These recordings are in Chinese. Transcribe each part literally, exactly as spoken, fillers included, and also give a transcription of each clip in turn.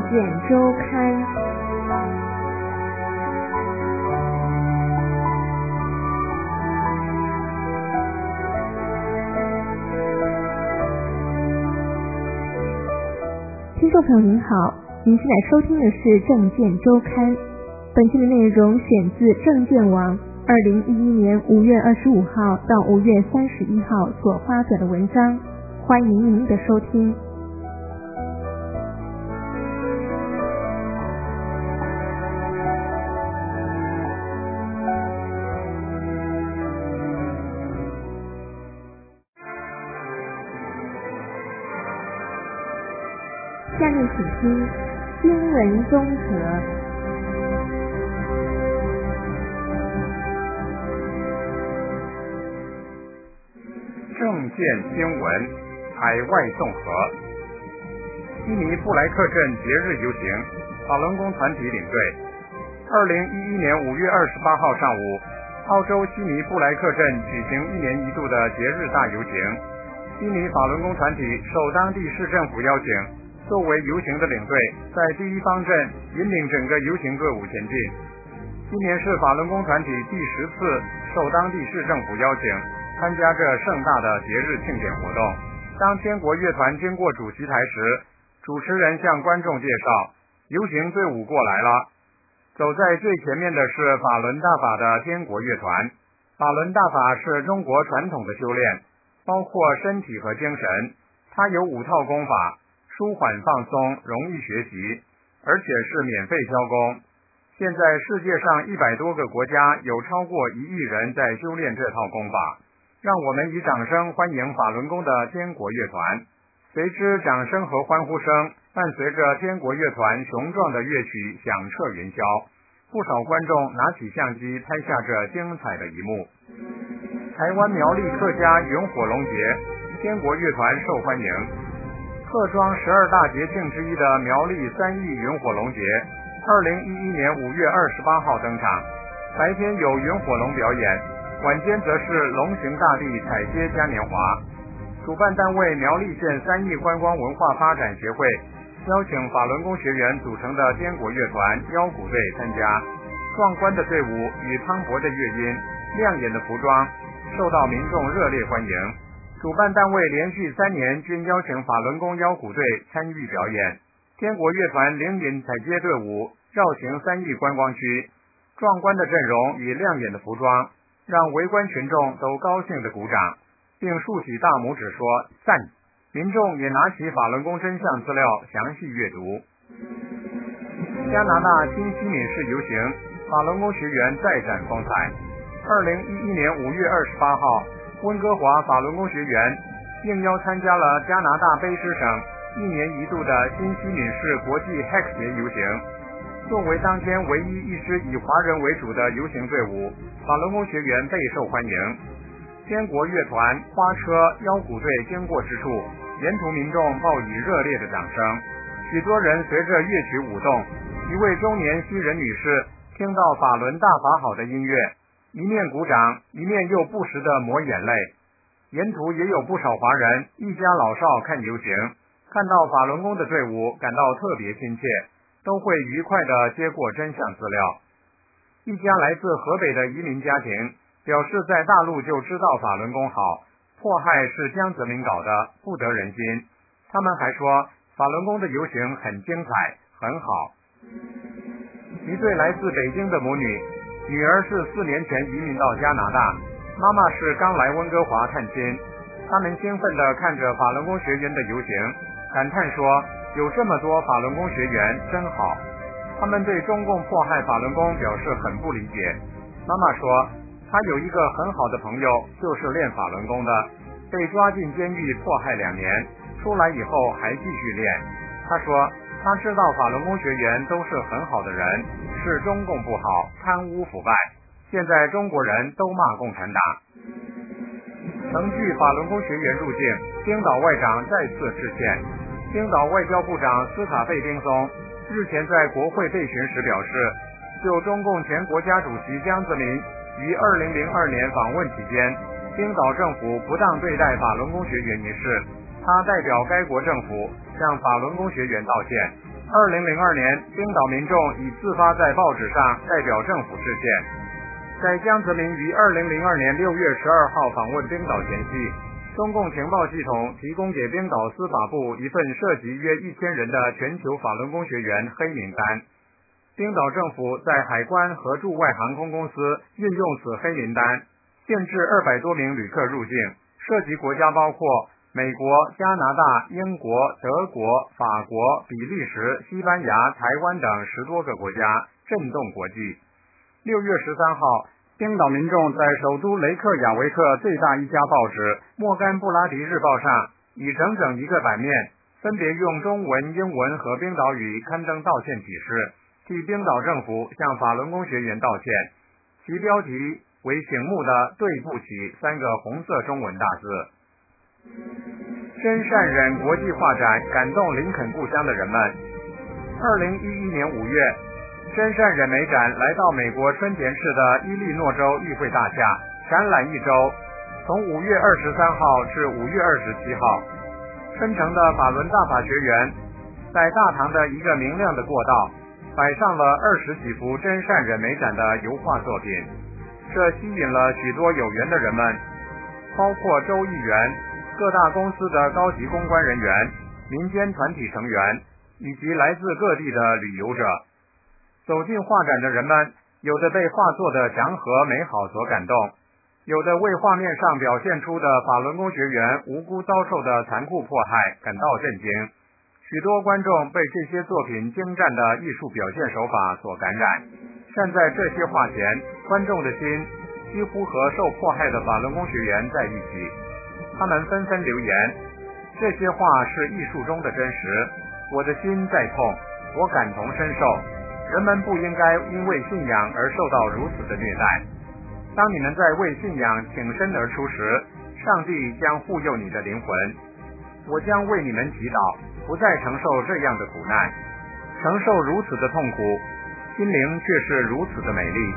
见周刊。听众朋友您好，您现在收听的是政见周刊，本期的内容选自政见网二零一一年五月二十五号到五月三十一号所发表的文章，欢迎您的收听。下面请听新闻综合。 政见新闻，海外综合。悉尼布莱克镇节日游行，法轮功团体领队。二零一一年五月二十八号上午，澳洲悉尼布莱克镇举行一年一度的节日大游行。悉尼法轮功团体受当地市政府邀请，作为游行的领队，在第一方阵引领整个游行队伍前进。今年是法轮功团体第十次受当地市政府邀请，参加这盛大的节日庆典活动。当天国乐团经过主席台时，主持人向观众介绍，游行队伍过来了。走在最前面的是法轮大法的天国乐团。法轮大法是中国传统的修炼，包括身体和精神。它有五套功法，舒缓放松，容易学习，而且是免费教功。现在世界上一百多个国家有超过一亿人在修炼这套功法。让我们以掌声欢迎法轮功的天国乐团。随之掌声和欢呼声伴随着天国乐团雄壮的乐曲响彻云霄，不少观众拿起相机拍下这精彩的一幕。台湾苗栗客家云火龙节，天国乐团受欢迎。客庄十二大节庆之一的苗栗三义云火龙节，二零一一年五月二十八号登场。白天有云火龙表演，晚间则是龙行大地彩街嘉年华。主办单位苗栗县三义观光文化发展协会邀请法轮功学员组成的天国乐团腰鼓队参加。壮观的队伍与磅礴的乐音，亮眼的服装，受到民众热烈欢迎。主办单位连续三年均邀请法轮功腰鼓队参与表演。天国乐团领引彩街队伍绕行三义观光区，壮观的阵容与亮眼的服装让围观群众都高兴地鼓掌，并竖起大拇指说赞。民众也拿起法轮功真相资料详细阅读。加拿大新西敏市游行，法轮功学员再展风采。二零一一年五月二十八号，温哥华法轮功学员应邀参加了加拿大卑诗省一年一度的新西敏市国际 Hex 节游行。作为当天唯一一支以华人为主的游行队伍，法轮功学员备受欢迎。天国乐团、花车、腰鼓队经过之处，沿途民众报以热烈的掌声，许多人随着乐曲舞动。一位中年西人女士听到法轮大法好的音乐，一面鼓掌，一面又不时地抹眼泪。沿途也有不少华人一家老少看游行，看到法轮功的队伍感到特别亲切，都会愉快地接过真相资料。一家来自河北的移民家庭表示，在大陆就知道法轮功好，迫害是江泽民搞的，不得人心。他们还说法轮功的游行很精彩，很好。一对来自北京的母女，女儿是四年前移民到加拿大，妈妈是刚来温哥华探亲。他们兴奋地看着法轮功学员的游行，感叹说有这么多法轮功学员真好。他们对中共迫害法轮功表示很不理解。妈妈说她有一个很好的朋友就是练法轮功的，被抓进监狱迫害两年，出来以后还继续练。她说她知道法轮功学员都是很好的人，是中共不好，贪污腐败，现在中国人都骂共产党。程序法轮功学员入境，冰岛外长再次致歉。冰岛外交部长斯卡贝丁松日前在国会被询时表示，就中共前国家主席江泽民于二零零二年访问期间，冰岛政府不当对待法轮功学员一事，他代表该国政府向法轮功学员道歉， 二零零二年，冰岛民众已自发在报纸上代表政府致歉。在江泽民于二零零二年六月十二号访问冰岛前夕，中共情报系统提供给冰岛司法部一份涉及约一千人的全球法轮功学员黑名单。冰岛政府在海关和驻外航空公司运用此黑名单，限制二百多名旅客入境，涉及国家包括美国、加拿大、英国、德国、法国、比利时、西班牙、台湾等十多个国家，震动国际。六月十三号，冰岛民众在首都雷克雅维克最大一家报纸《莫干布拉迪日报》上，以整整一个版面，分别用中文、英文和冰岛语刊登道歉启事，替冰岛政府向法轮功学员道歉。其标题为醒目的对不起三个红色中文大字。真善忍国际画展感动林肯故乡的人们。二零一一年五月，真善忍美展来到美国春田市的伊利诺州议会大厦，展览一周，从五月二十三号至五月二十七号。春城的法轮大法学员在大堂的一个明亮的过道摆上了二十几幅真善忍美展的油画作品，这吸引了许多有缘的人们，包括州议员、各大公司的高级公关人员、民间团体成员以及来自各地的旅游者。走进画展的人们，有的被画作的祥和美好所感动，有的为画面上表现出的法轮功学员无辜遭受的残酷迫害感到震惊。许多观众被这些作品精湛的艺术表现手法所感染，站在这些画前，观众的心几乎和受迫害的法轮功学员在一起。他们纷纷留言，这些画是艺术中的真实，我的心在痛，我感同身受，人们不应该因为信仰而受到如此的虐待。当你们在为信仰挺身而出时，上帝将护佑你的灵魂。我将为你们祈祷，不再承受这样的苦难，承受如此的痛苦，心灵却是如此的美丽。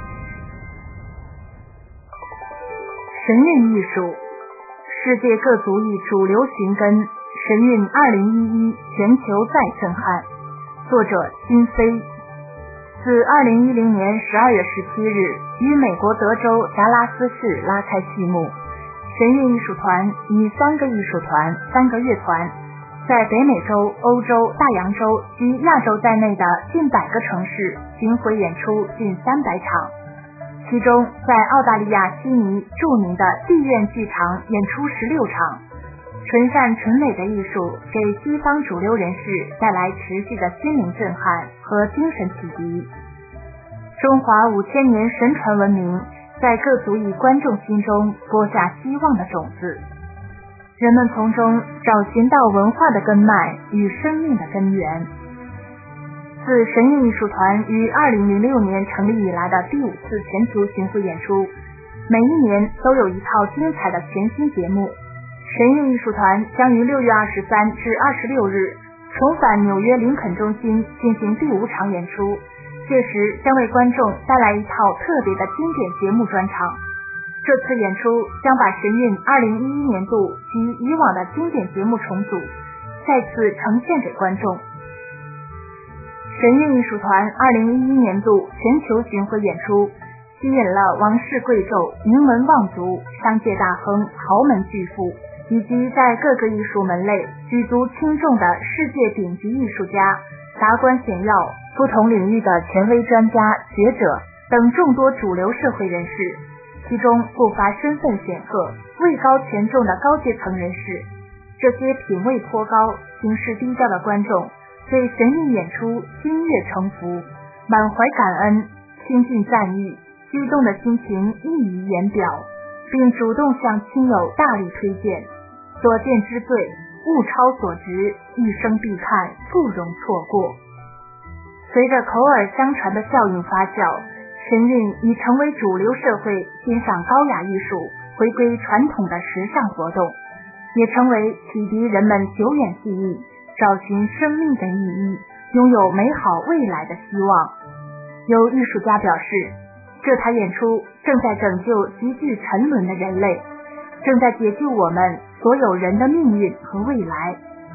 神韵艺术，世界各族裔主流寻根，神韵二零一一全球再震撼。作者金飞。自二零一零年十二月十七日于美国德州达拉斯市拉开序幕。神韵艺术团以三个艺术团、三个乐团，在北美洲、欧洲、大洋洲及亚洲在内的近百个城市巡回演出近三百场，其中在澳大利亚悉尼著名的地院剧场演出十六场。纯善纯美的艺术给西方主流人士带来持续的心灵震撼和精神启迪。中华五千年神传文明在各族裔观众心中播下希望的种子，人们从中找寻到文化的根脉与生命的根源。自神韵艺术团于二零零六年成立以来的第五次全球巡回演出，每一年都有一套精彩的全新节目。神韵艺术团将于六月二十三至二十六日重返纽约林肯中心进行第五场演出，届时将为观众带来一套特别的经典节目专场。这次演出将把神韵二零一一年度及以往的经典节目重组，再次呈现给观众。神韵艺术团二零一一年度全球巡回演出吸引了王室贵胄、名门望族、商界大亨、豪门巨富以及在各个艺术门类举足轻重的世界顶级艺术家、达官显要、不同领域的权威专家、学者等众多主流社会人士，其中不乏身份显赫、位高权重的高阶层人士。这些品味颇高、行事低调的观众对神韵演出心悦诚服，满怀感恩、倾尽赞誉，激动的心情溢于言表，并主动向亲友大力推荐。所见之最，物超所值，一生必看，不容错过。随着口耳相传的效应发酵，神韵已成为主流社会欣赏高雅艺术、回归传统的时尚活动，也成为启迪人们久远记忆、找寻生命的意义、拥有美好未来的希望。有艺术家表示，这台演出正在拯救急剧沉沦的人类，正在解救我们所有人的命运和未来。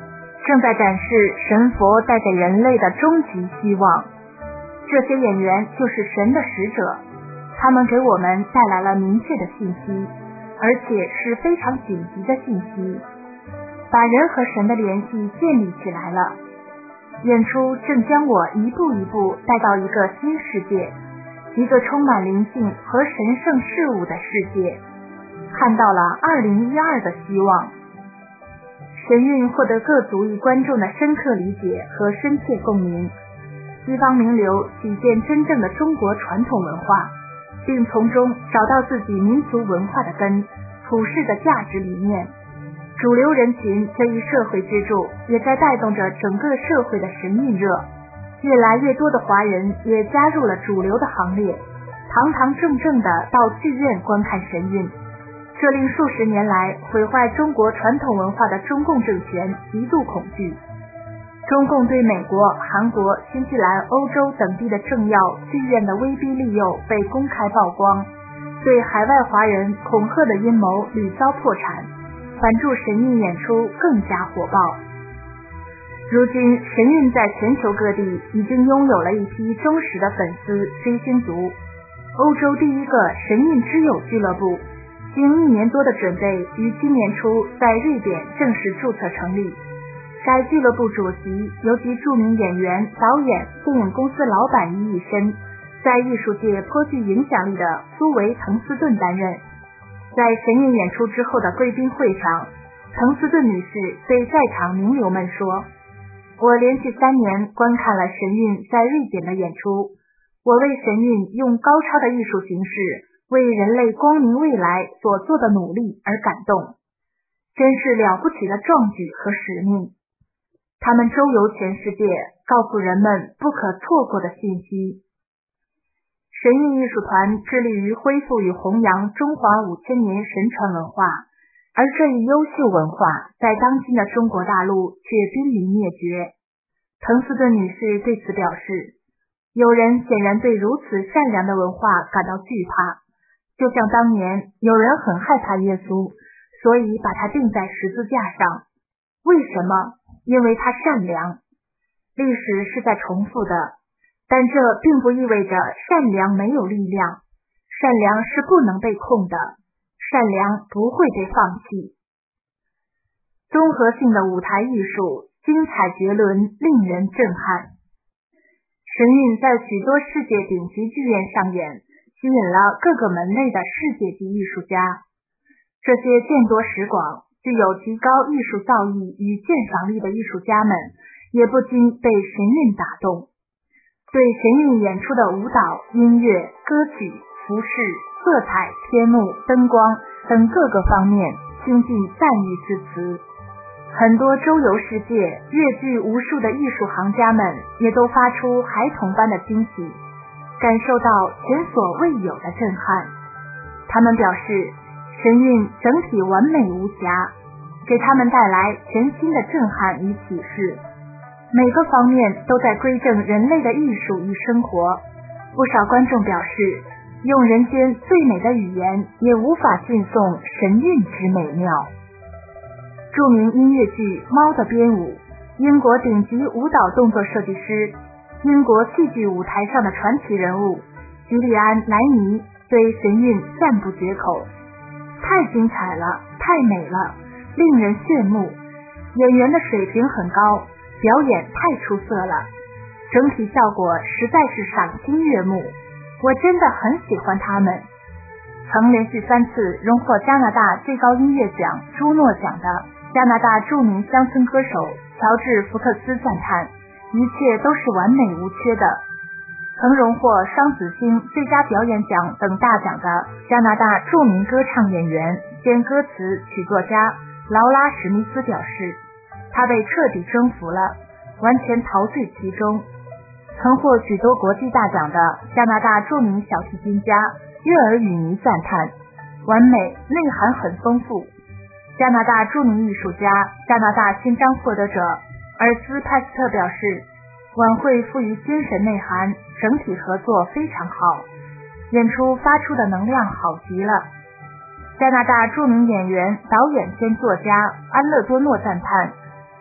正在展示神佛带给人类的终极希望。这些演员就是神的使者，他们给我们带来了明确的信息，而且是非常紧急的信息，把人和神的联系建立起来了。演出正将我一步一步带到一个新世界，一个充满灵性和神圣事物的世界，看到了二零一二的希望。神韵获得各族裔观众的深刻理解和深切共鸣，西方名流体现真正的中国传统文化，并从中找到自己民族文化的根，普世的价值理念。主流人群这一社会支柱也在带动着整个社会的神韵热，越来越多的华人也加入了主流的行列，堂堂正正的到剧院观看神韵。这令数十年来毁坏中国传统文化的中共政权极度恐惧。中共对美国、韩国、新西兰、欧洲等地的政要、剧院的威逼利诱被公开曝光，对海外华人恐吓的阴谋屡遭破产，反助神韵演出更加火爆。如今神韵在全球各地已经拥有了一批忠实的粉丝追星族。欧洲第一个神韵之友俱乐部经一年多的准备，于今年初在瑞典正式注册成立。该俱乐部主席由其著名演员、导演、电影公司老板于一身，在艺术界颇具影响力的苏维·滕斯顿担任。在神韵演出之后的贵宾会上，滕斯顿女士对在场名流们说：“我连续三年观看了神韵在瑞典的演出，我为神韵用高超的艺术形式为人类光明未来所做的努力而感动，真是了不起的壮举和使命。”他们周游全世界，告诉人们不可错过的信息。神韵艺术团致力于恢复与弘扬中华五千年神传文化，而这一优秀文化在当今的中国大陆却濒临灭绝。滕斯顿女士对此表示，有人显然对如此善良的文化感到惧怕，就像当年有人很害怕耶稣，所以把他钉在十字架上。为什么？因为他善良。历史是在重复的，但这并不意味着善良没有力量，善良是不能被控的，善良不会被放弃。综合性的舞台艺术，精彩绝伦，令人震撼。神韵在许多世界顶级剧院上演，吸引了各个门类的世界级艺术家。这些见多识广、具有极高艺术造诣与鉴赏力的艺术家们，也不禁被神韵打动，对神韵演出的舞蹈、音乐、歌曲、服饰、色彩、天幕、灯光等各个方面倾尽赞誉之词。很多周游世界、阅剧无数的艺术行家们也都发出孩童般的惊喜，感受到前所未有的震撼。他们表示，神韵整体完美无瑕，给他们带来全新的震撼与启示。每个方面都在归正人类的艺术与生活。不少观众表示，用人间最美的语言也无法尽颂神韵之美妙。著名音乐剧《猫的编舞》，英国顶级舞蹈动作设计师，英国戏剧舞台上的传奇人物吉利安·莱尼对神韵赞不绝口，太精彩了，太美了，令人炫目，演员的水平很高，表演太出色了，整体效果实在是赏心悦目，我真的很喜欢他们。曾连续三次荣获加拿大最高音乐奖朱诺奖的加拿大著名乡村歌手乔治·福克斯赞叹，一切都是完美无缺的。曾荣获双子星最佳表演奖等大奖的加拿大著名歌唱演员兼歌词曲作家劳拉·史密斯表示，他被彻底征服了，完全陶醉其中。曾获许多国际大奖的加拿大著名小提琴家约尔与尼赞叹，完美，内涵很丰富。加拿大著名艺术家、加拿大勋章获得者尔斯派斯特表示，晚会富于精神内涵，整体合作非常好，演出发出的能量好极了。加拿大著名演员、导演兼作家安乐多诺赞叹，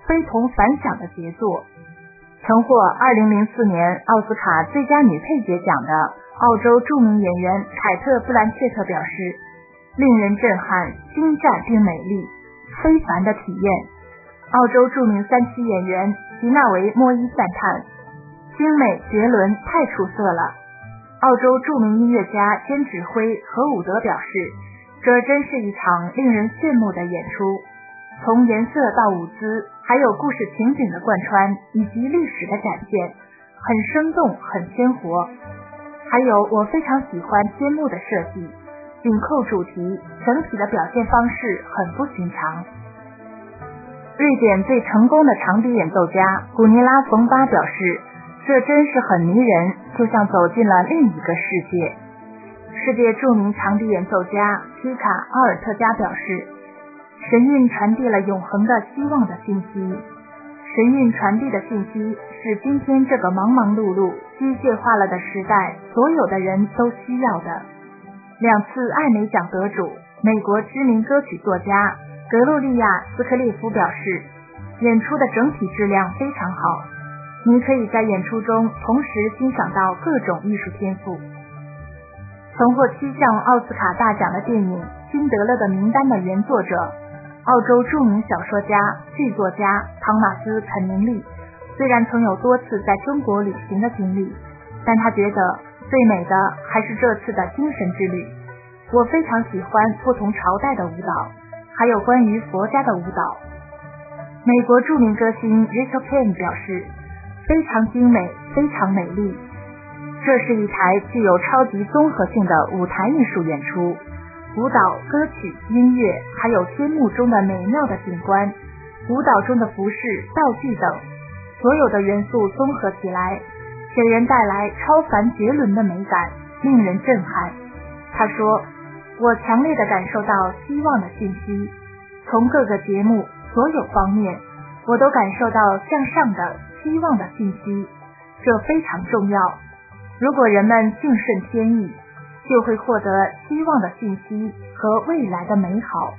非同凡响的杰作。曾获二零零四年奥斯卡最佳女配角奖的澳洲著名演员凯特·布兰切特表示，令人震撼、精湛并美丽，非凡的体验。澳洲著名三栖演员吉纳维·莫伊赞叹，精美绝伦，太出色了。澳洲著名音乐家兼指挥何伍德表示，这真是一场令人羡慕的演出，从颜色到舞姿，还有故事情景的贯穿以及历史的展现，很生动，很鲜活。还有我非常喜欢节目的设计，紧扣主题，整体的表现方式很不寻常。瑞典最成功的长笛演奏家古尼拉·冯巴表示，这真是很迷人，就像走进了另一个世界。世界著名长笛演奏家皮卡·奥尔特加表示，神韵传递了永恒的希望的信息。神韵传递的信息是今天这个忙忙碌碌、机械化了的时代所有的人都需要的。两次艾美奖得主、美国知名歌曲作家格洛利亚·斯科列夫表示，演出的整体质量非常好，你可以在演出中同时欣赏到各种艺术天赋。曾获七项奥斯卡大奖的电影《辛德勒的名单》的原作者澳洲著名小说家、剧作家汤马斯·肯宁利，虽然曾有多次在中国旅行的经历，但他觉得最美的还是这次的精神之旅。我非常喜欢不同朝代的舞蹈，还有关于佛家的舞蹈。美国著名歌星 Rachel Pen 表示，非常精美，非常美丽。这是一台具有超级综合性的舞台艺术演出，舞蹈、歌曲、音乐，还有天幕中的美妙的景观，舞蹈中的服饰、道具等，所有的元素综合起来，给人带来超凡绝伦的美感，令人震撼。他说，我强烈地感受到希望的信息，从各个节目所有方面，我都感受到向上的希望的信息，这非常重要。如果人们敬顺天意，就会获得希望的信息和未来的美好。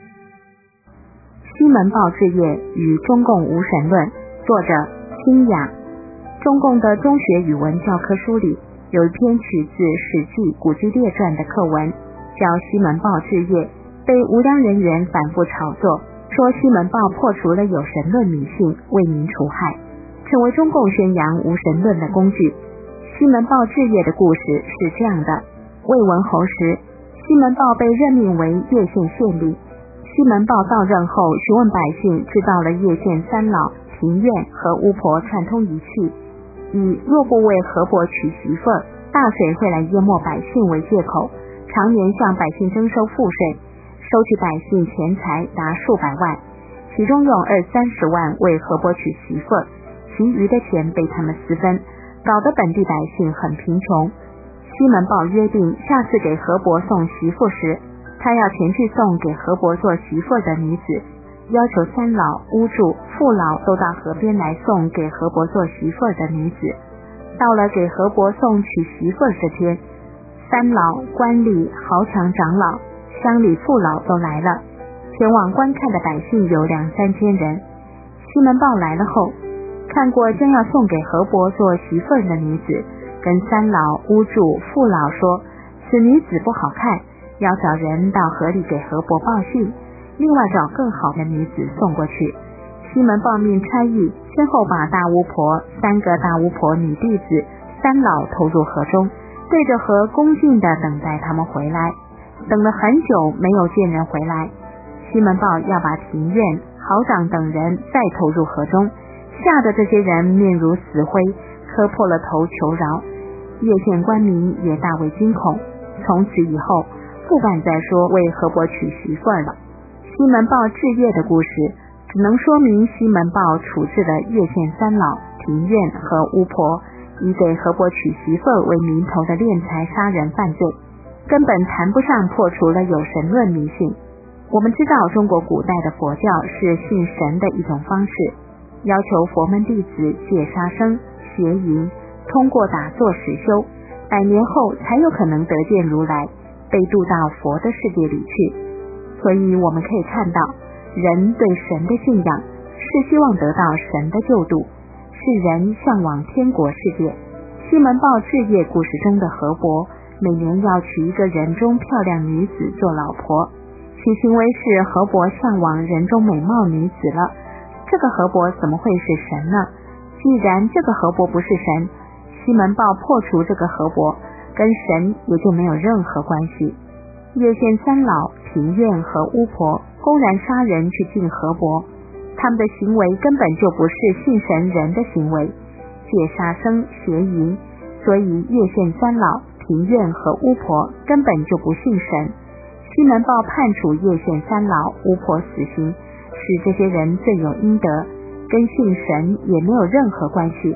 西门豹志业与中共无神论，作者清雅。中共的中学语文教科书里有一篇取自《史记·古籍列传》的课文，叫《西门豹志业》，被无良人员反复炒作，说西门豹破除了有神论迷信，为民除害，成为中共宣扬无神论的工具。西门豹志业的故事是这样的：魏文侯时，西门豹被任命为叶县县令。西门豹到任后，询问百姓知道了叶县三老、庭院和巫婆串通一气，以若不为河伯娶媳妇儿，大水会来淹没百姓为借口，常年向百姓征收赋税，收取百姓钱财达数百万，其中用二三十万为河伯娶媳妇儿，其余的钱被他们私分，搞得本地百姓很贫穷。西门豹约定，下次给河伯送媳妇时，他要前去送给河伯做媳妇的女子，要求三老、巫祝、父老都到河边来送给河伯做媳妇的女子。到了给河伯送娶媳妇这天，三老、官吏、豪强长老、乡里父老都来了，前往观看的百姓有两三千人。西门豹来了后，看过将要送给河伯做媳妇的女子，跟三老、巫祝、父老说，此女子不好看，要找人到河里给河伯报信，另外找更好的女子送过去。西门豹命差役先后把大巫婆、三个大巫婆女弟子、三老投入河中，对着河恭敬地等待他们回来。等了很久没有见人回来，西门豹要把庭院、豪长等人再投入河中，吓得这些人面如死灰，磕破了头求饶。叶县官民也大为惊恐，从此以后不敢再说为河伯娶媳妇了。西门豹治业的故事只能说明西门豹处置的叶县三老、庭院和巫婆以给河伯娶媳妇为名头的敛财杀人犯罪，根本谈不上破除了有神论迷信。我们知道中国古代的佛教是信神的一种方式，要求佛门弟子戒杀生、邪淫，通过打坐实修，百年后才有可能得见如来，被渡到佛的世界里去。所以我们可以看到，人对神的信仰是是希望得到神的救度，是人向往天国世界。西门豹置业故事中的河伯，每年要娶一个人中漂亮女子做老婆，其行为是河伯向往人中美貌女子了。这个河伯怎么会是神呢？既然这个河伯不是神，西门豹破除这个河伯，跟神也就没有任何关系。叶县三老、平院和巫婆公然杀人去敬河伯，他们的行为根本就不是信神人的行为，借杀生邪淫，所以叶县三老、平院和巫婆根本就不信神。西门豹判处叶县三老、巫婆死刑，使这些人罪有应得，跟信神也没有任何关系。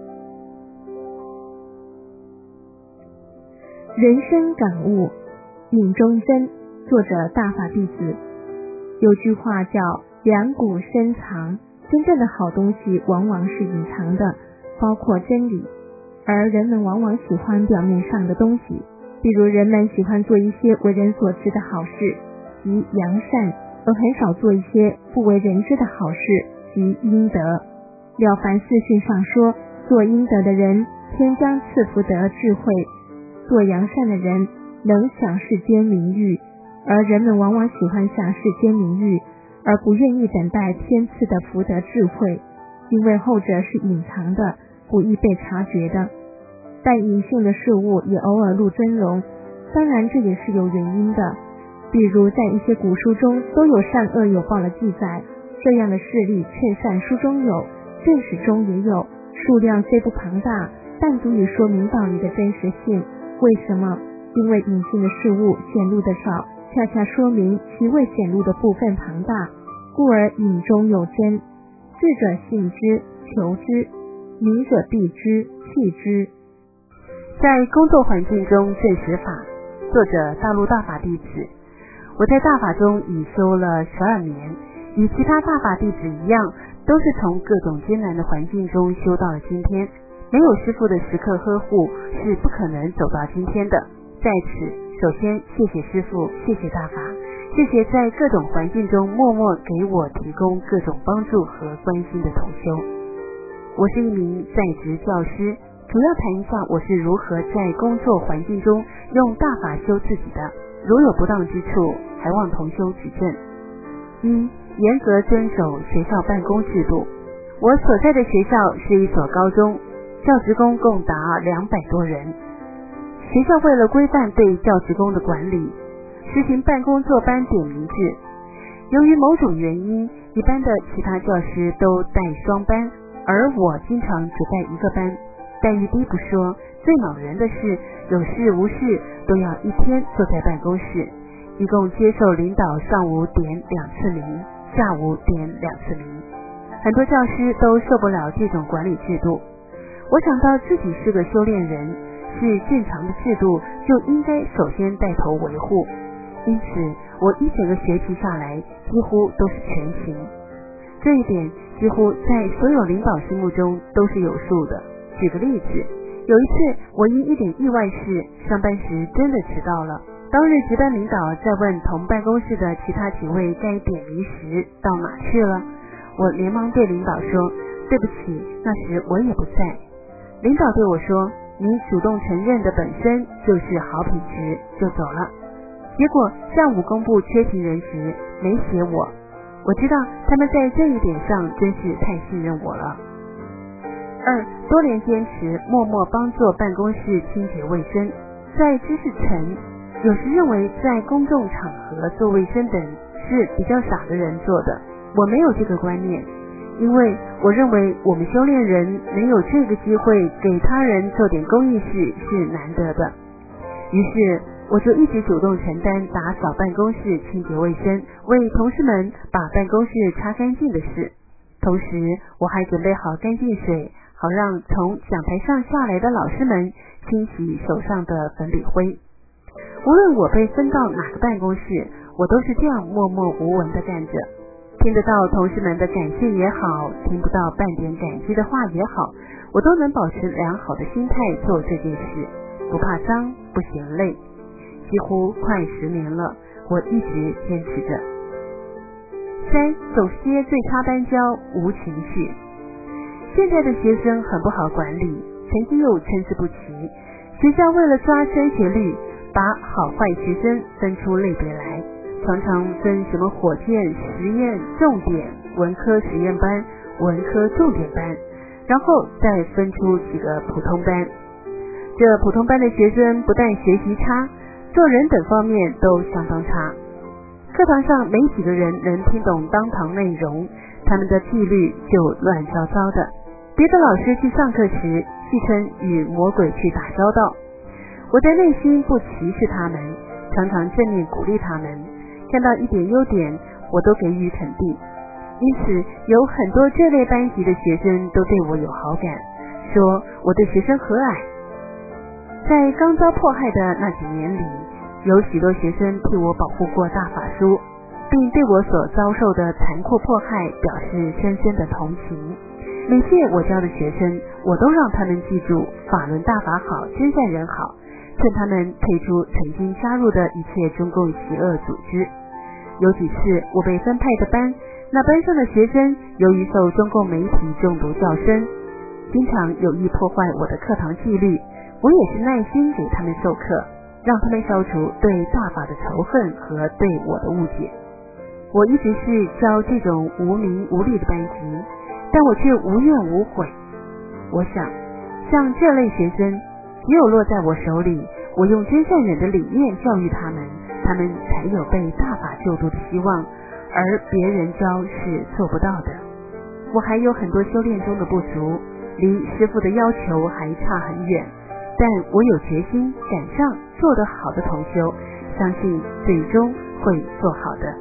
人生感悟，命中真，作者大法弟子。有句话叫两股深藏，真正的好东西往往是隐藏的，包括真理，而人们往往喜欢表面上的东西，比如人们喜欢做一些为人所知的好事，即良善，而很少做一些不为人知的好事，即阴德。了凡四训上说，做阴德的人，天将赐福得智慧；做良善的人，能享世间名誉。而人们往往喜欢享世间名誉，而不愿意等待天赐的福德智慧，因为后者是隐藏的，不易被察觉的。但隐性的事物也偶尔露真容，当然这也是有原因的。比如在一些古书中都有善恶有报的记载，这样的事例劝善书中有，正史中也有，数量虽不庞大，但足以说明道理的真实性。为什么？因为隐性的事物显露的少，恰恰说明其未显露的部分庞大，故而隐中有真。智者信之，求之；明者避之，弃之。 在工作环境中证实法，作者大陆大法弟子。我在大法中已修了十二年，与其他大法弟子一样，都是从各种艰难的环境中修到了今天。没有师父的时刻呵护，是不可能走到今天的。在此，首先谢谢师父，谢谢大法，谢谢在各种环境中默默给我提供各种帮助和关心的同修。我是一名在职教师，主要谈一下我是如何在工作环境中用大法修自己的，如有不当之处，还望同修指正。一、严格遵守学校办公制度。我所在的学校是一所高中，教职工共达两百多人。学校为了规范对教职工的管理，实行办公坐班点名制。由于某种原因，一般的其他教师都带双班，而我经常只带一个班。待遇低不说，最恼人的是有事无事都要一天坐在办公室，一共接受领导上午点两次名，下午点两次名。很多教师都受不了这种管理制度。我想到自己是个修炼人，是正常的制度就应该首先带头维护，因此我一整个学期下来几乎都是全勤。这一点几乎在所有领导心目中都是有数的。举个例子，有一次我因一点意外事，上班时真的迟到了。当日值班领导在问同办公室的其他几位该点名时到哪去了，我连忙对领导说，对不起，那时我也不在。领导对我说，你主动承认的本身就是好品质，就走了。结果下午公布缺勤人时没写我，我知道他们在这一点上真是太信任我了。二、多年坚持默默帮做办公室清洁卫生。在知识层，有时认为在公众场合做卫生等是比较傻的人做的，我没有这个观念，因为我认为我们修炼人能有这个机会给他人做点公益事是难得的。于是我就一直主动承担打扫办公室清洁卫生，为同事们把办公室擦干净的事。同时我还准备好干净水，好让从讲台上下来的老师们清洗手上的粉笔灰。无论我被分到哪个办公室，我都是这样默默无闻地干着，听得到同事们的感谢也好，听不到半点感激的话也好，我都能保持良好的心态做这件事，不怕脏，不嫌累。几乎快十年了，我一直坚持着。 三走些最差班交，无情绪。现在的学生很不好管理，成绩又参差不齐，学校为了抓升学率，把好坏学生分出类别来，常常分什么火箭实验重点、文科实验班、文科重点班，然后再分出几个普通班。这普通班的学生不但学习差，做人等方面都相当差。课堂上没几个人能听懂当堂内容，他们的纪律就乱糟糟的。别的老师去上课时戏称与魔鬼去打交道。我在内心不歧视他们，常常正面鼓励他们，看到一点优点我都给予肯定。因此有很多这类班级的学生都对我有好感，说我对学生和蔼。在刚遭迫害的那几年里，有许多学生替我保护过大法书，并对我所遭受的残酷迫害表示深深的同情。每届我教的学生，我都让他们记住法轮大法好，真善人好，劝他们退出曾经加入的一切中共邪恶组织。有几次我被分派的班，那班上的学生由于受中共媒体中毒较深，经常有意破坏我的课堂纪律，我也是耐心给他们授课，让他们消除对大法的仇恨和对我的误解。我一直是教这种无名无利的班级，但我却无怨无悔。我想，像这类学生，只有落在我手里，我用真善忍的理念教育他们，他们才有被大法救度的希望，而别人教是做不到的。我还有很多修炼中的不足，离师父的要求还差很远，但我有决心赶上做得好的同修，相信最终会做好的。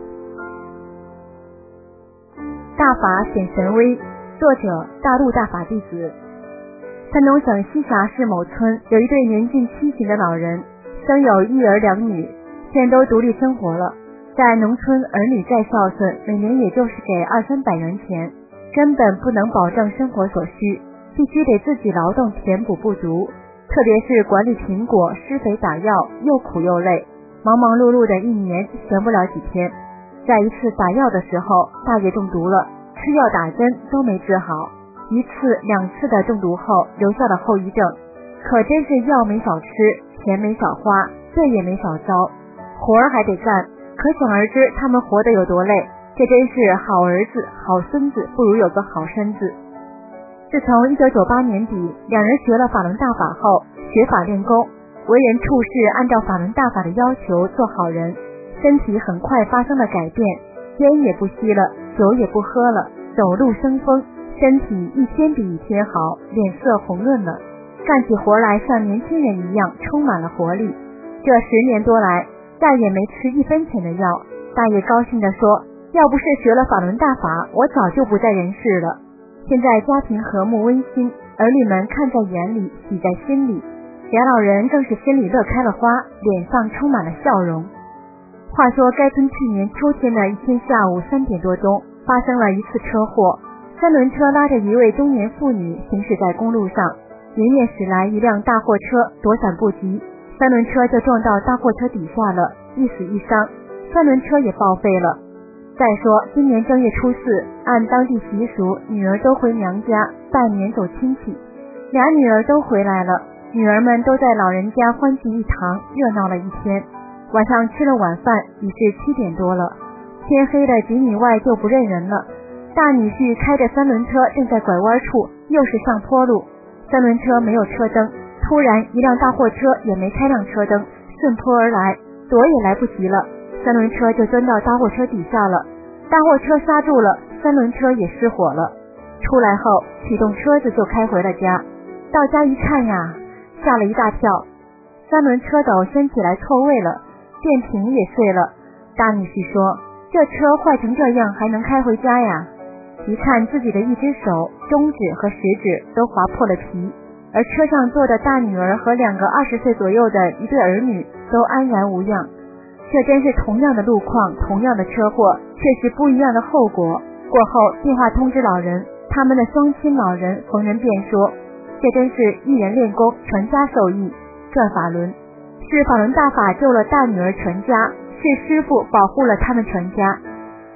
大法显神威，作者大陆大法弟子。山东省西峡市某村有一对年近七旬的老人，生有一儿两女，现都独立生活了。在农村，儿女再孝顺，每年也就是给二三百元钱，根本不能保证生活所需，必须得自己劳动填补不足。特别是管理苹果、施肥打药，又苦又累，忙忙碌碌的一年闲不了几天。在一次打药的时候，大爷中毒了，吃药打针都没治好，一次两次的中毒后留下了后遗症，可真是药没少吃，钱没少花，罪也没少遭，活儿还得干，可想而知他们活得有多累。这真是好儿子好孙子不如有个好身子。自从一九九八年底两人学了法轮大法后，学法练功，为人处事按照法轮大法的要求做好人，身体很快发生了改变，烟也不吸了，酒也不喝了，走路生风，身体一天比一天好，脸色红润了，干起活来像年轻人一样充满了活力。这十年多来再也没吃一分钱的药。大爷高兴地说，要不是学了法轮大法，我早就不在人世了。现在家庭和睦温馨，儿女们看在眼里，喜在心里，俩老人更是心里乐开了花，脸上充满了笑容。话说该村去年秋天的一天下午三点多钟，发生了一次车祸，三轮车拉着一位中年妇女行驶在公路上，迎面驶来一辆大货车，躲闪不及，三轮车就撞到大货车底下了，一死一伤，三轮车也报废了。再说今年正月初四，按当地习俗，女儿都回娘家拜年走亲戚，俩女儿都回来了，女儿们都在老人家欢聚一堂，热闹了一天。晚上吃了晚饭，已是七点多了，天黑了几米外就不认人了。大女婿开着三轮车正在拐弯处，又是上坡路，三轮车没有车灯，突然一辆大货车也没开亮车灯，顺坡而来，躲也来不及了，三轮车就钻到大货车底下了，大货车刹住了，三轮车也失火了。出来后启动车子就开回了家，到家一看呀，吓了一大跳，三轮车斗掀起来错位了，电瓶也碎了。大女婿说，这车坏成这样还能开回家呀？一看自己的一只手、中指和食指都划破了皮，而车上坐的大女儿和两个二十岁左右的一对儿女都安然无恙。这真是同样的路况，同样的车祸，却是不一样的后果。过后电话通知老人，他们的双亲老人逢人便说，这真是一人练功，全家受益。转法轮是法轮大法救了大女儿全家，是师父保护了他们全家。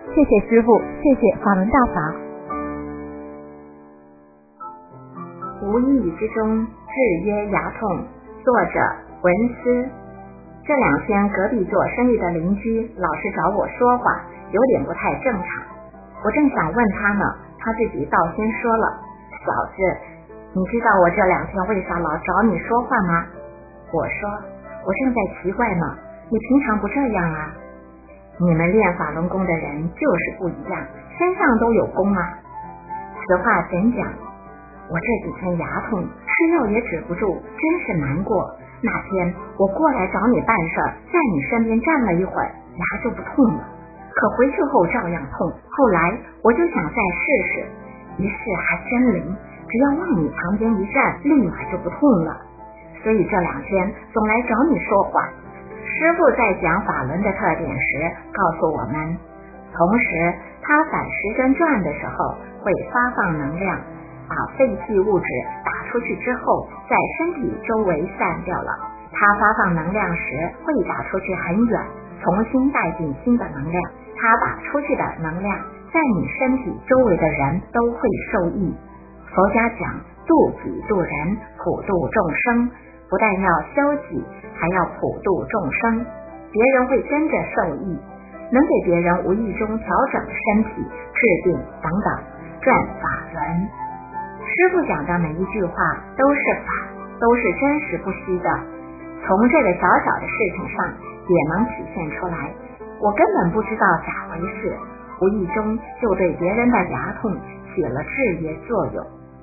谢谢师父，谢谢法轮大法。 无意义之中制约牙痛，作者文思。这两天隔壁座生意的邻居老是找我说话，有点不太正常。我正想问他呢，他自己倒先说了：小子，你知道我这两天为啥老找你说话吗？我说我正在奇怪呢，你平常不这样啊。你们练法轮功的人就是不一样，身上都有功啊。此话怎讲？我这几天牙痛，吃药也止不住，真是难过。那天我过来找你办事，在你身边站了一会儿，牙就不痛了，可回去后照样痛。后来我就想再试试，一试还真灵，只要往你旁边一站，立马就不痛了。所以这两天总来找你说话。师父在讲法轮的特点时告诉我们，同时它反时针转的时候会发放能量，把废弃物质打出去之后，在身体周围散掉了。它发放能量时会打出去很远，重新带进新的能量。它打出去的能量，在你身体周围的人都会受益。佛家讲度己度人，普度众生，不但要消己，还要普度众生，别人会跟着受益，能给别人无意中调整身体、治病等等，转法轮。师父讲的每一句话都是法，都是真实不虚的，从这个小小的事情上也能体现出来。我根本不知道咋回事，无意中就对别人的牙痛起了制约作用。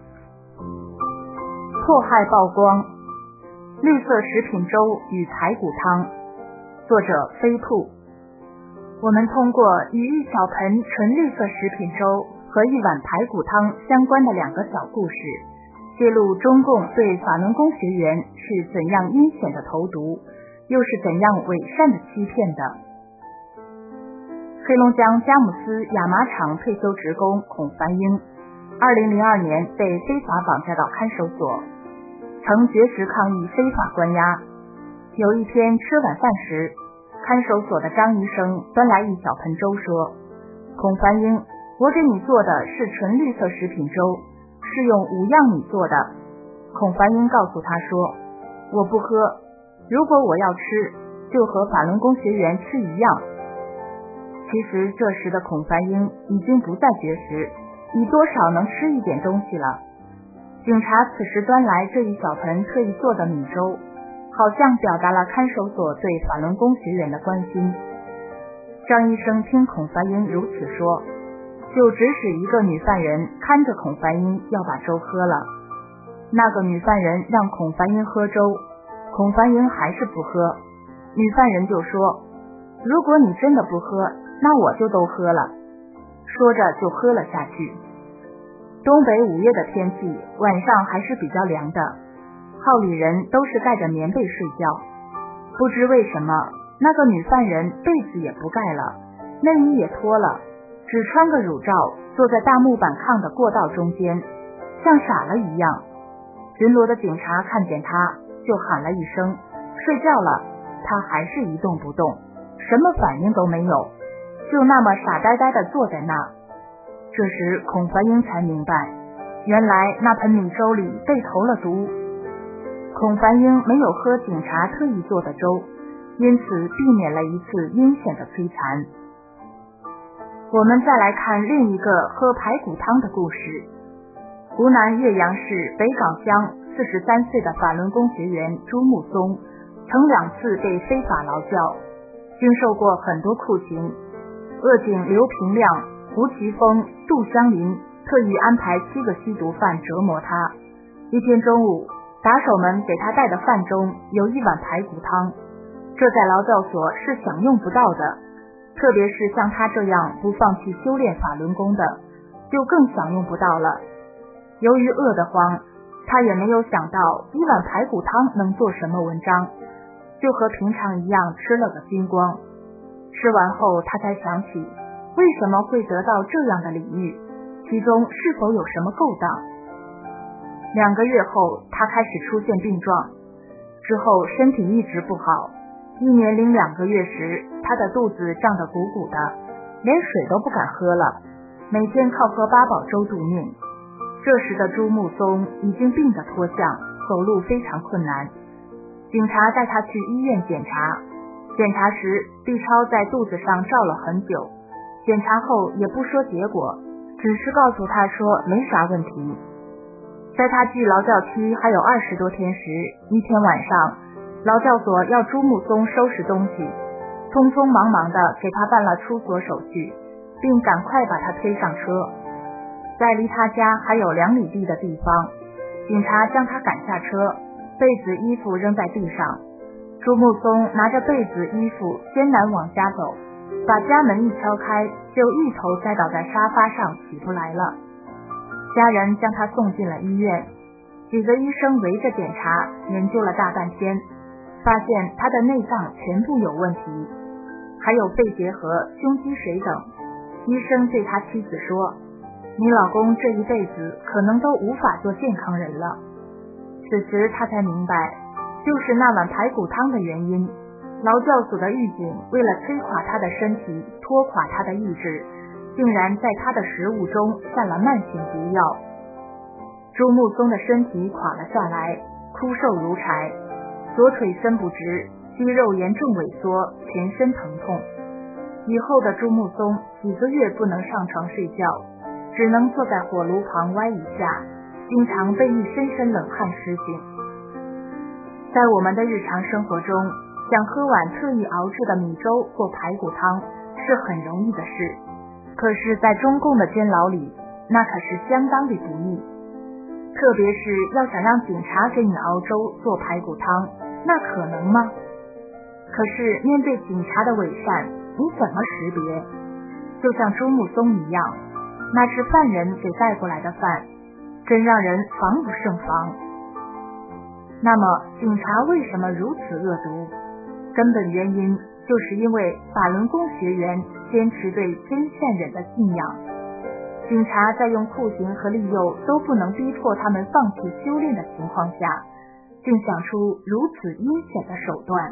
迫害曝光，绿色食品粥与排骨汤，作者飞兔。我们通过与一小盆纯绿色食品粥和一碗排骨汤相关的两个小故事，揭露中共对法轮功学员是怎样阴险的投毒，又是怎样伪善的欺骗的。黑龙江佳木斯亚麻厂退休职工孔凡英，二零零二年被非法绑架到看守所，曾绝食抗议非法关押。有一天吃晚饭时，看守所的张医生端来一小盆粥，说：孔凡英，我给你做的是纯绿色食品粥，是用五样米做的。孔凡英告诉他说：我不喝，如果我要吃，就和法轮功学员吃一样。其实这时的孔凡英已经不再绝食，已多少能吃一点东西了。警察此时端来这一小盆特意做的米粥，好像表达了看守所对法轮功学员的关心。张医生听孔凡英如此说，就指使一个女犯人看着孔凡英要把粥喝了。那个女犯人让孔凡英喝粥，孔凡英还是不喝。女犯人就说：如果你真的不喝，那我就都喝了。说着就喝了下去。东北五月的天气，晚上还是比较凉的，号里人都是盖着棉被睡觉。不知为什么，那个女犯人被子也不盖了，内衣也脱了，只穿个乳罩，坐在大木板炕的过道中间，像傻了一样。巡逻的警察看见他，就喊了一声：睡觉了。他还是一动不动，什么反应都没有，就那么傻呆呆地坐在那。这时孔凡英才明白，原来那盆米粥里被投了毒。孔凡英没有喝警察特意做的粥，因此避免了一次阴险的摧残。我们再来看另一个喝排骨汤的故事。湖南岳阳市北岗乡四十三岁的法轮功学员朱木松，曾两次被非法劳教，经受过很多酷刑。恶警刘平亮、胡奇峰、杜香林特意安排七个吸毒犯折磨他。一天中午，打手们给他带的饭中有一碗排骨汤，这在劳教所是享用不到的，特别是像他这样不放弃修炼法轮功的，就更享用不到了。由于饿得慌，他也没有想到一碗排骨汤能做什么文章，就和平常一样吃了个精光。吃完后他才想起为什么会得到这样的礼遇，其中是否有什么勾当。两个月后他开始出现病状，之后身体一直不好。一年零两个月时，他的肚子胀得鼓鼓的， 连水都不敢喝了，每天靠喝八宝粥度命。这时的朱木松已经病得脱相，走路非常困难。警察带他去医院检查，检查时 B 超在肚子上照了很久，检查后也不说结果，只是告诉他说没啥问题。在他距劳教期还有二十多天时，一天晚上，劳教所要朱木松收拾东西，匆匆忙忙地给他办了出所手续，并赶快把他推上车。在离他家还有两里地的地方，警察将他赶下车，被子衣服扔在地上。朱木松拿着被子衣服艰难往家走，把家门一敲开，就一头栽倒在沙发上起不来了。家人将他送进了医院，几个医生围着检查，研究了大半天，发现他的内脏全部有问题，还有肺结核、胸积水等。医生对他妻子说，你老公这一辈子可能都无法做健康人了。此时他才明白，就是那碗排骨汤的原因。劳教所的狱警为了摧垮他的身体，拖垮他的意志，竟然在他的食物中下了慢性毒药。朱木松的身体垮了下来，枯瘦如柴，左腿伸不直，肌肉严重萎缩，全身疼痛。以后的朱木松几个月不能上床睡觉，只能坐在火炉旁歪一下，经常被一身身冷汗湿醒。在我们的日常生活中，想喝碗特意熬制的米粥做排骨汤是很容易的事，可是在中共的监牢里，那可是相当的不易。特别是要想让警察给你熬粥做排骨汤，那可能吗？可是面对警察的伪善，你怎么识别？就像朱木松一样，那是犯人给带过来的饭，真让人防不胜防。那么警察为什么如此恶毒？根本原因就是因为法轮功学员坚持对真善忍的信仰，警察在用酷刑和利诱都不能逼迫他们放弃修炼的情况下，竟想出如此阴险的手段。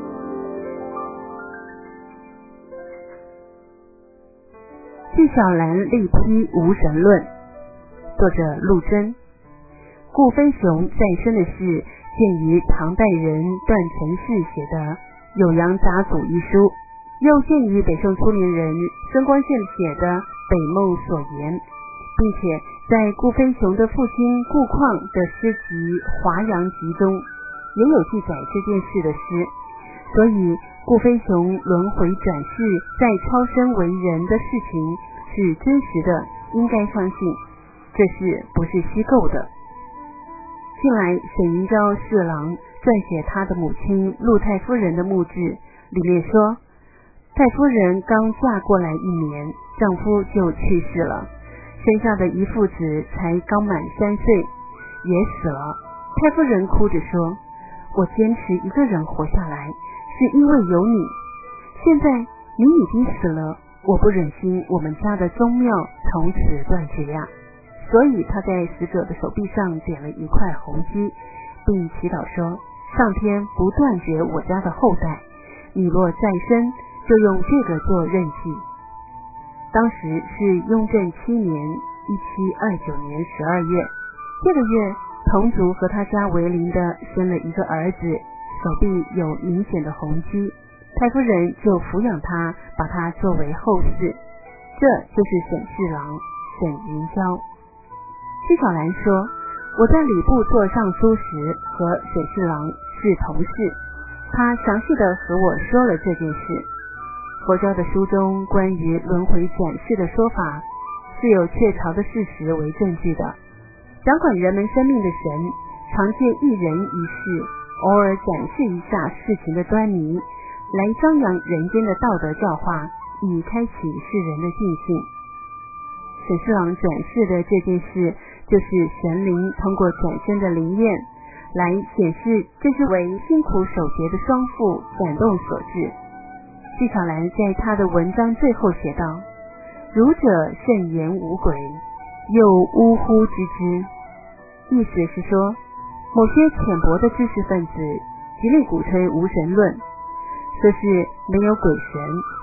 纪晓岚力批无神论，作者陆贞。顾飞雄再生的事见于唐代人段成式写的《酉阳杂俎》一书，又见于北宋初年人孙光宪写的《北梦所言》，并且在顾飞雄的父亲顾况的诗集《华阳集》中也有记载这件事的诗。所以顾飞雄轮回转世再超生为人的事情是真实的，应该相信，这事不是虚构的。近来沈云昭侍郎撰写他的母亲陆太夫人的墓志，里面说，太夫人刚嫁过来一年，丈夫就去世了，生下的一父子才刚满三岁，也死了。太夫人哭着说，我坚持一个人活下来是因为有你，现在你已经死了，我不忍心我们家的宗庙从此断绝呀。所以他在死者的手臂上点了一块红漆，并祈祷说，上天不断绝我家的后代，你若再生，就用这个做任记。当时是雍正七年一七二九年十二月，这个月同族和他家为邻的生了一个儿子，手臂有明显的红漆，太夫人就抚养他，把他作为后嗣。这就是沈侍郎沈云霄。纪晓岚说，我在礼部做尚书时和沈侍郎是同事，他详细的和我说了这件事。佛教的书中关于轮回转世的说法是有确凿的事实为证据的。掌管人们生命的神常借一人一事，偶尔展示一下事情的端倪，来张扬人间的道德教化，以开启世人的尽兴。沈侍郎转世的这件事，就是神灵通过转身的灵验来显示这是为辛苦守节的双父感动所致。纪晓岚在他的文章最后写道，儒者甚言无鬼，又呜呼之之。意思是说，某些浅薄的知识分子极力鼓吹无神论，说是没有鬼神，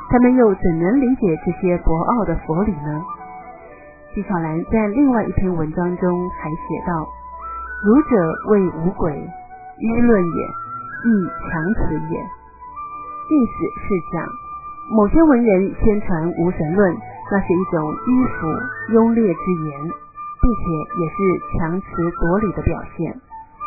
他们又怎能理解这些博奥的佛理呢？纪晓岚在另外一篇文章中还写道：儒者谓无鬼，愚论也，亦强词也。意思是讲某些文人宣传无神论，那是一种迂腐优劣之言，并且也是强词夺理的表现。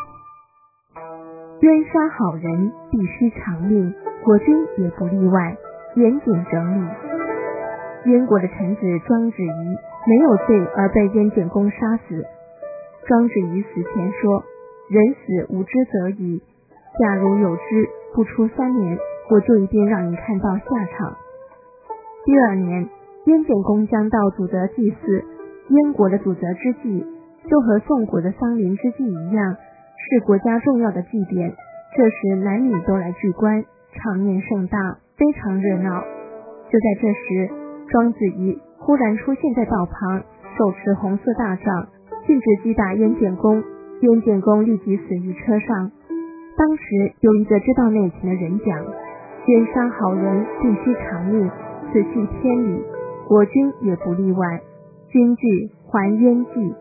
冤杀好人必须偿命，国君也不例外。严谨整理，燕国的臣子庄子仪没有罪而被燕简公杀死。庄子仪死前说：人死无知则已，假如有知，不出三年，我就一定让你看到下场。第二年，燕简公将到祖泽祭祀，燕国的祖泽之祭就和宋国的桑林之祭一样，是国家重要的祭典。这时男女都来聚观，场面盛大，非常热闹。就在这时，庄子仪忽然出现在道旁，手持红色大杖，径直击打燕简公。燕简公立即死于车上。当时有一个知道内情的人讲：冤杀好人必须偿命，此系天理，国君也不例外。京剧还冤记。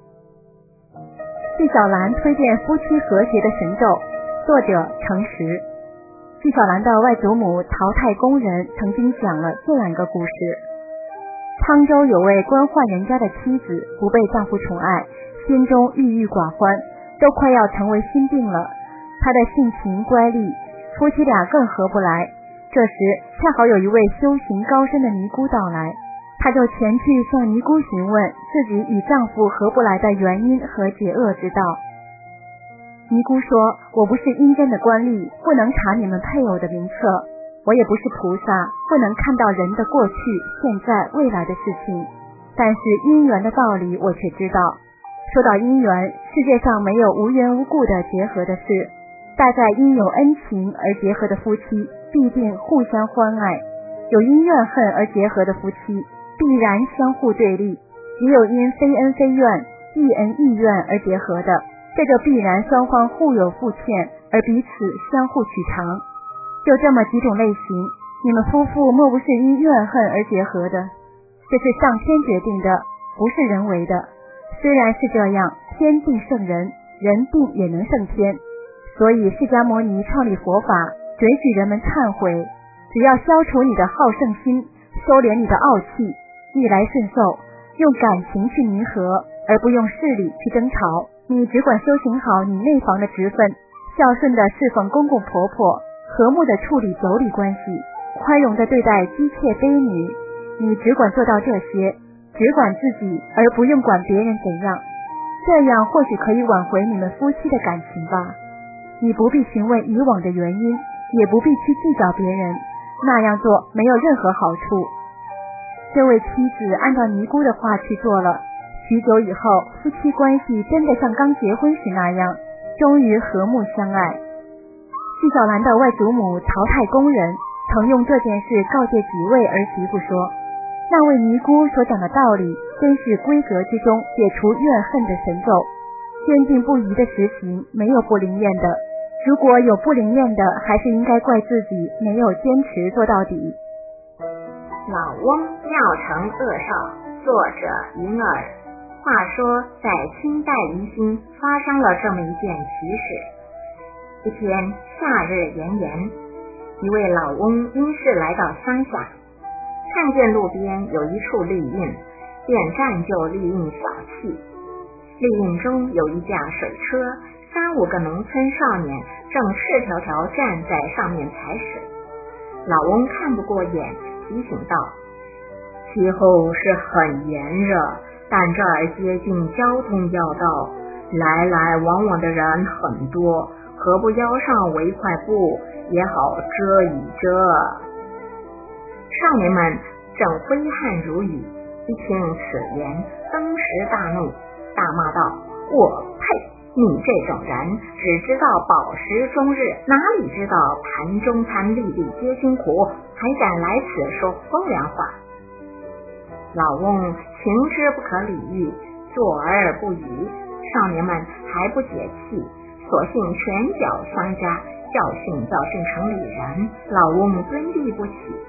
纪晓岚推荐夫妻和谐的神咒，作者程实。纪晓岚的外祖母陶太公人曾经讲了这样一个故事：沧州有位官宦人家的妻子，不被丈夫宠爱，心中郁郁寡欢，都快要成为心病了。她的性情乖戾，夫妻俩更合不来。这时恰好有一位修行高深的尼姑到来，她就前去向尼姑询问自己与丈夫合不来的原因和解厄之道。尼姑说：我不是阴间的官吏，不能查你们配偶的名册，我也不是菩萨，不能看到人的过去、现在、未来的事情，但是姻缘的道理我却知道。说到姻缘，世界上没有无缘无故的结合的事，大概因有恩情而结合的夫妻必定互相欢爱，有因怨恨而结合的夫妻必然相互对立，也有因非恩非怨、亦恩亦怨而结合的，这就必然双方互有负欠而彼此相互取偿。就这么几种类型，你们夫妇莫不是因怨恨而结合的，这是上天决定的，不是人为的。虽然是这样，天定胜人，人定也能胜天。所以释迦牟尼创立佛法，准许人们忏悔，只要消除你的好胜心，收敛你的傲气，逆来顺受，用感情去弥合，而不用势力去争吵。你只管修行好你内房的职分，孝顺的侍奉公公婆婆，和睦的处理妯娌关系，宽容的对待姬妾卑女，你只管做到这些，只管自己，而不用管别人怎样，这样或许可以挽回你们夫妻的感情吧。你不必询问以往的原因，也不必去计较别人，那样做没有任何好处。这位妻子按照尼姑的话去做了，许久以后，夫妻关系真的像刚结婚时那样，终于和睦相爱。纪晓岚的外祖母陶太公人曾用这件事告诫几位儿媳妇说，那位尼姑所讲的道理真是闺阁之中解除怨恨的神咒，坚定不移的实行，没有不灵验的。如果有不灵验的，还是应该怪自己没有坚持做到底。 老翁妙成恶少，作者云儿。话说在清代宜兴发生了这么一件奇事。一天夏日炎炎，一位老翁因事来到乡下，看见路边有一处绿荫，便占就绿荫小憩。绿荫中有一架水车，三五个农村少年正赤条条站在上面踩水。老翁看不过眼，提醒道：气候是很炎热，但这儿接近交通要道，来来往往的人很多，何不腰上围块布，也好遮一遮。少年们正挥汗如雨，一听此言，登时大怒，大骂道：我呸！你这种人只知道饱食终日，哪里知道盘中餐，粒粒皆辛苦，还敢来此说风凉话。老翁情之不可理喻，坐而不语。少年们还不解气，索性拳脚相加，教训教训城里人。老翁尊地不起，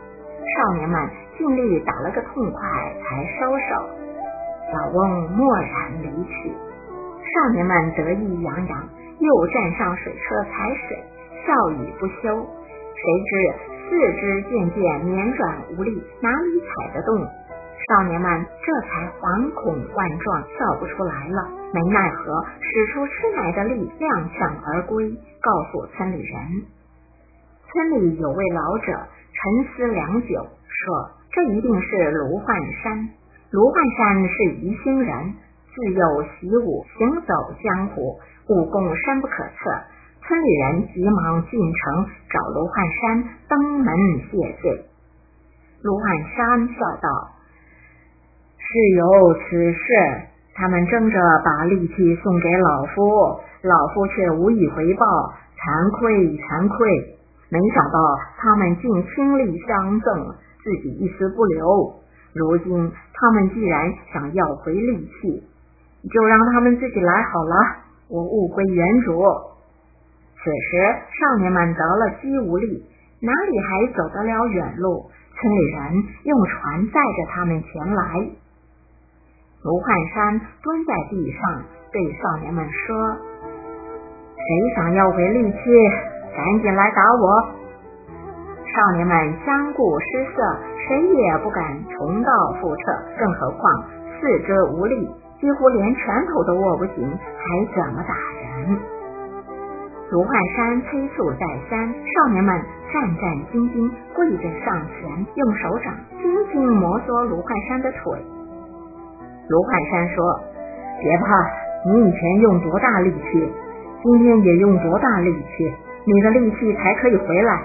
少年们尽力打了个痛快才收手。老翁默然离去，少年们得意洋洋，又站上水车踩水，笑语不休。谁知四肢渐渐绵软无力，哪里踩得动？少年们这才惶恐万状，笑不出来了，没奈何，使出吃奶的力，踉跄而归，告诉村里人。村里有位老者沉思良久，说这一定是卢焕山。卢焕山是宜兴人，自幼习武，行走江湖，武功深不可测。村里人急忙进城找卢焕山登门谢罪。卢焕山笑道：是有此事，他们争着把利器送给老夫，老夫却无以回报，惭愧惭愧。没想到他们竟倾力相赠，自己一丝不留。如今他们既然想要回利器，就让他们自己来好了，我物归原主。此时少年们得了机无力，哪里还走得了远路？村里人用船载着他们前来。卢焕山蹲在地上对少年们说：谁想要回利器，赶紧来打我。少年们相顾失色，谁也不敢重蹈覆辙，更何况四肢无力，几乎连拳头都握不紧，还怎么打人？卢焕山催促再三，少年们战战兢兢，跪着上前，用手掌轻轻摩挲卢焕山的腿。卢焕山说：别怕，你以前用多大力气，今天也用多大力气，你的力气才可以回来。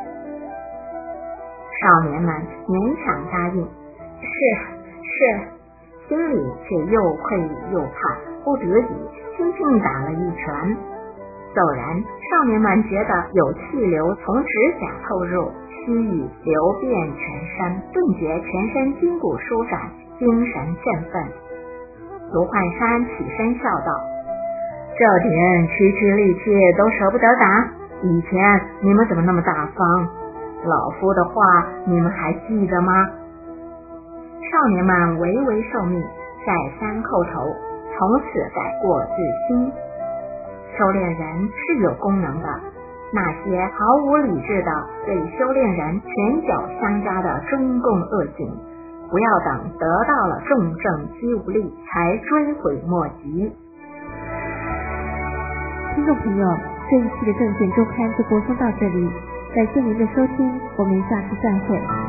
少年们勉强答应，是是，心里却又愧又怕，不得已轻轻打了一拳。骤然少年们觉得有气流从指甲透入，须臾流遍全身，顿觉全身筋骨舒展，精神振奋。卢焕山起身笑道：这点区区力气都舍不得打，以前你们怎么那么大方？老夫的话你们还记得吗？少年们唯唯受命，再三叩头，从此改过自新。修炼人是有功能的，那些毫无理智的对修炼人拳脚相加的中共恶行，不要等得到了重症肌无力才追悔莫及。 听众朋友，这一期的证件周刊就播送到这里，感谢您的收听，我们下次再会。